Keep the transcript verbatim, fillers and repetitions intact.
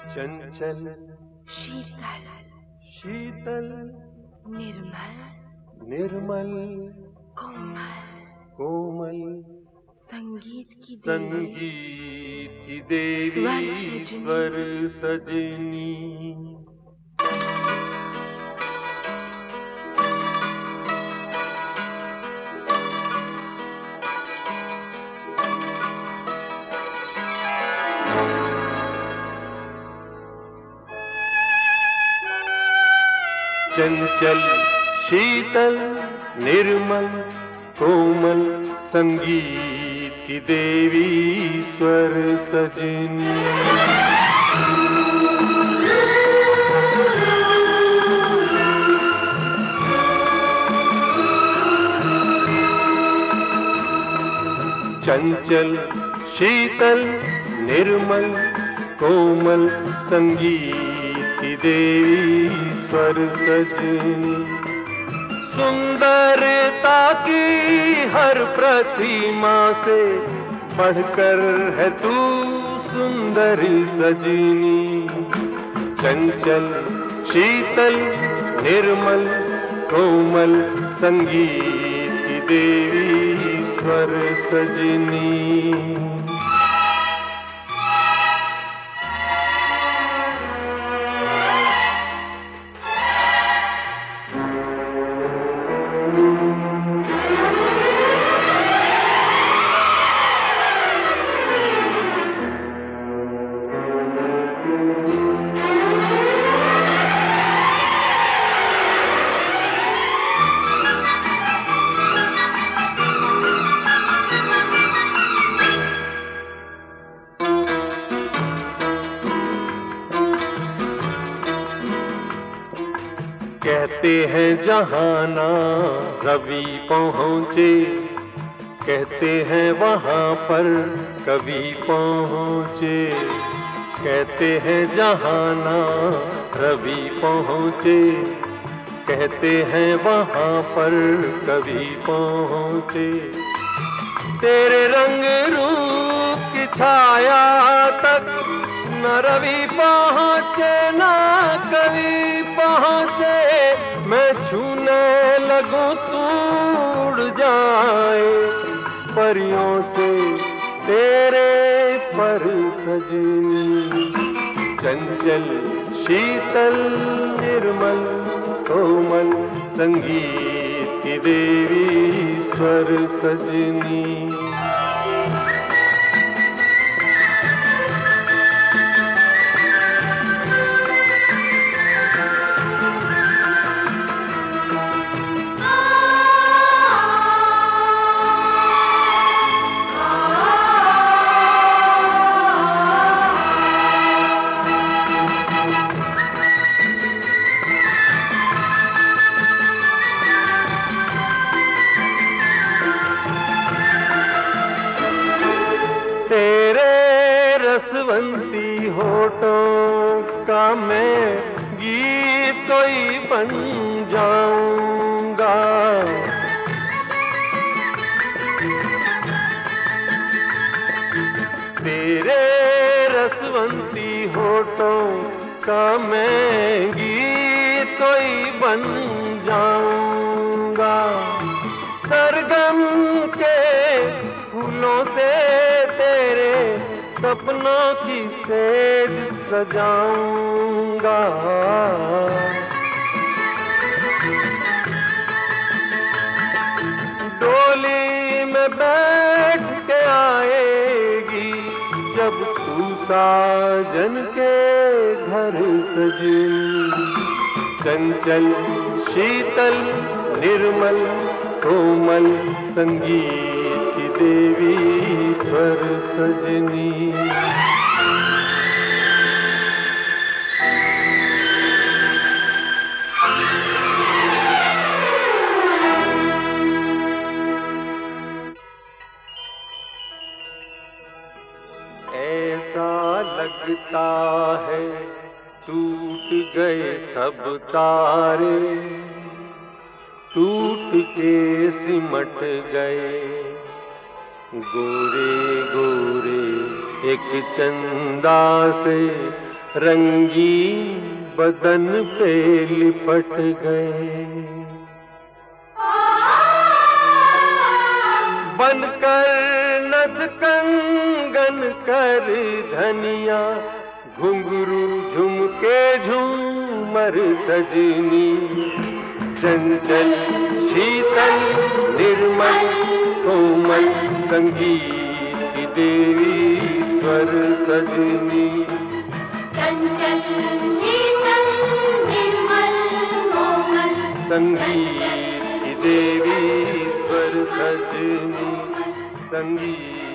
चंचल शीतल शीतल निर्मल निर्मल कोमल कोमल संगीत की संगीत की देवी स्वर स्वर सजनी। चंचल शीतल निर्मल कोमल संगीत की देवी स्वर सजनी। चंचल शीतल निर्मल कोमल संगीत की देवी स्वर सजनी। सुंदरता की हर प्रतिमा से बढ़कर है तू सुंदरी सजनी। चंचल शीतल निर्मल कोमल संगीत की देवी स्वर सजनी। कहते हैं जहाना रवि पहुँचे, कहते हैं वहाँ पर कभी पहुँचे। कहते हैं जहाना रवि पहुँचे, कहते हैं वहाँ पर कभी पहुँचे। तेरे रंग रूप की छाया तक न रवि पहुँचे न कभी पहुँचे। मैं छूने लगूं तू उड़ जाए परियों से तेरे पर सजनी। चंचल शीतल निर्मल कोमल संगीत की देवी स्वर सजनी। रसवंती होठों का मैं गीत कोई बन जाऊंगा। तेरे रसवंती होठों का मैं गीत कोई बन जाऊंगा। सरगम के फूलों से तेरे सपनों की सेज सजाऊंगा। डोली में बैठ के आएगी जब तू साजन के घर सजनी। चंचल शीतल निर्मल कोमल संगीत की देवी स्वर सजनी। ऐसा लगता है टूट गए सब तारे, टूट के सिमट गए गोरे गोरे एक चंदा से रंगीन बदन पे लिपट गए। बनकर नथ कंगन कर धनिया, घुंघरू झुमके झूमर सजनी। चंचल शीतल निर्मल कोमल संगीत की देवी स्वर सजनी। चंचल शीतल निर्मल कोमल संगीत की देवी स्वर सजनी। संगीत